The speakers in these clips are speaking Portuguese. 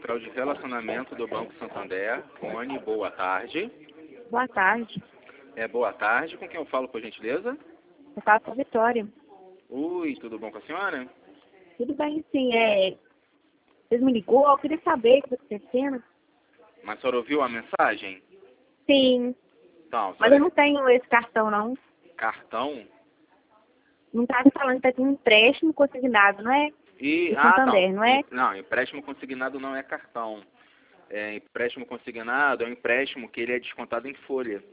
Central de Relacionamento do Banco Santander. Rony, boa tarde. Boa tarde. Boa tarde. Com quem eu falo, por gentileza? Eu falo com a Vitória. Oi, tudo bom com a senhora? Tudo bem, sim. Vocês me ligou, eu queria saber o que está acontecendo. Mas a senhora ouviu a mensagem? Sim, Então, mas eu não tenho esse cartão, não. Cartão? Não está me falando que tem um empréstimo consignado, não é? Do Santander, não é? Não, empréstimo consignado não é cartão. Empréstimo consignado é um empréstimo que ele é descontado em folha.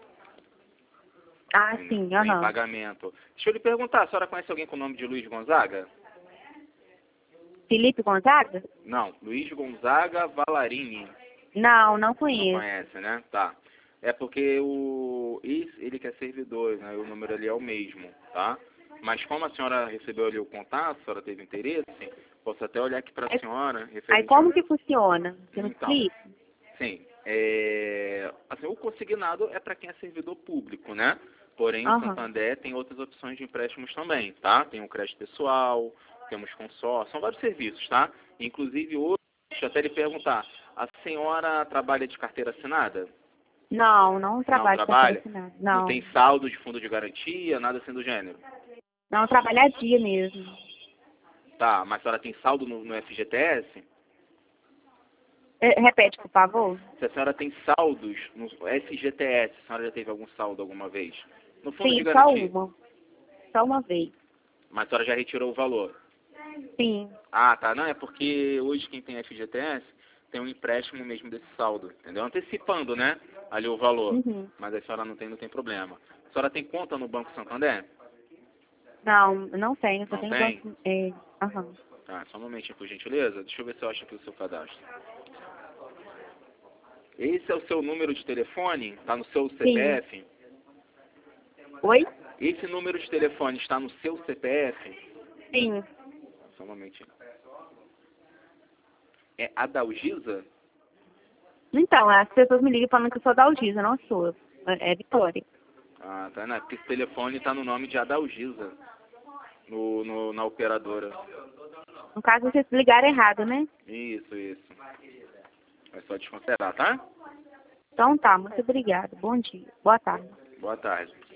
Ah, sim, Em pagamento. Deixa eu lhe perguntar, a senhora conhece alguém com o nome de Luiz Gonzaga? Felipe Gonzaga? Não, Luiz Gonzaga Valarini. Não Não conheço. conhece, né? Tá. É porque ele que é servidor, né? O número ali é o mesmo, tá? Mas como a senhora recebeu ali o contato, a senhora teve interesse, posso até olhar aqui para a senhora. Aí como que funciona? Você me Então, explica? sim. Assim, o consignado é para quem é servidor público, né? Porém, o Santander tem outras opções de empréstimos também, tá? Tem o crédito pessoal, temos consórcio, são vários serviços, tá? Inclusive, hoje, deixa eu até lhe perguntar, a senhora trabalha de carteira assinada? Não trabalho Não com carteira trabalha? assinada. Não Não. tem saldo de fundo de garantia, nada assim do gênero? Não, trabalho a dia mesmo. Tá, mas a senhora tem saldo no FGTS? Repete, por favor. Se a senhora tem saldos no FGTS, a senhora já teve algum saldo alguma vez? No fundo de Sim, garantia? Só uma vez. Mas a senhora já retirou o valor? Sim. Ah, tá. Não, é porque hoje quem tem FGTS tem um empréstimo mesmo desse saldo, entendeu? Antecipando, né, ali o valor. Mas a senhora não tem problema. A senhora tem conta no Banco Santander? Não tenho. Só Não tenho tem? banco. Tá, só um momentinho, por gentileza. Deixa eu ver se eu acho aqui o seu cadastro. Esse é o seu número de telefone? Está no seu CPF? Oi? Esse número de telefone está no seu CPF? Sim. Só um momentinho. É Adalgisa? Então, as pessoas me ligam falando que eu sou da Algisa, não sou. É Vitória. Ah, tá, né? Porque esse telefone está no nome de Adalgisa, na operadora. No caso, vocês ligaram errado, né? Isso. É só desconsiderar, tá? Então tá, muito obrigada. Bom dia. Boa tarde. Boa tarde.